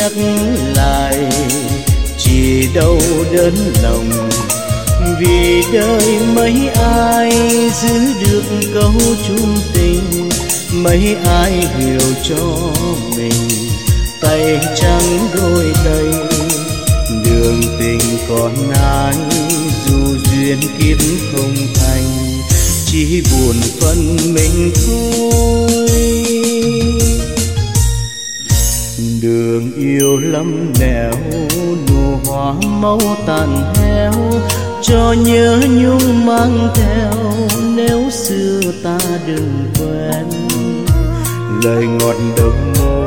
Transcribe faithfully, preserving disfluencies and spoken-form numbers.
nhắc lại, chỉ đau đớn lòng. Vì đời mấy ai giữ được câu chung tình, mấy ai hiểu cho mình tay trắng đôi tay. Đường tình còn ai dù duyên kiếp không thành, chỉ buồn phân mình thôi. Đường yêu lắm nẻo, nụ hoa máu tàn heo, cho nhớ nhung mang theo nếu xưa ta đừng quen. Lời ngọt độc môi